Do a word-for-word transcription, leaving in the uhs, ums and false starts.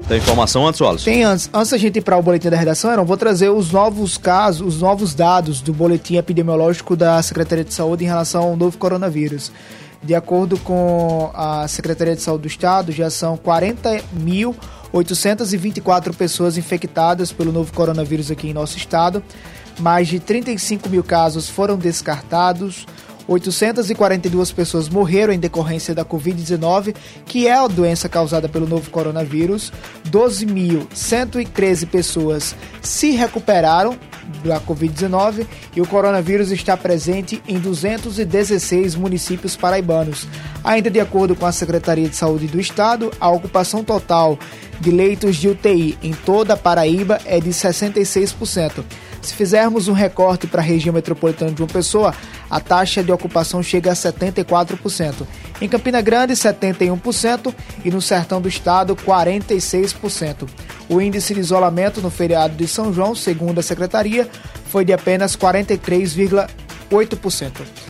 Tem informação antes, Wallace? Tem antes. Antes da gente ir para o boletim da redação, eu vou trazer os novos casos, os novos dados do boletim epidemiológico da Secretaria de Saúde em relação ao novo coronavírus. De acordo com a Secretaria de Saúde do Estado, já são quarenta mil oitocentas e vinte e quatro pessoas infectadas pelo novo coronavírus aqui em nosso estado. Mais de trinta e cinco mil casos foram descartados. oitocentas e quarenta e duas pessoas morreram em decorrência da covid dezenove, que é a doença causada pelo novo coronavírus. doze mil cento e treze pessoas se recuperaram da covid dezenove e o coronavírus está presente em duzentos e dezesseis municípios paraibanos. Ainda de acordo com a Secretaria de Saúde do Estado, a ocupação total de leitos de U T I em toda a Paraíba é de sessenta e seis por cento. Se fizermos um recorte para a região metropolitana de João Pessoa, a taxa de ocupação chega a setenta e quatro por cento. Em Campina Grande, setenta e um por cento e no sertão do estado, quarenta e seis por cento. O índice de isolamento no feriado de São João, segundo a Secretaria, foi de apenas quarenta e três vírgula oito por cento.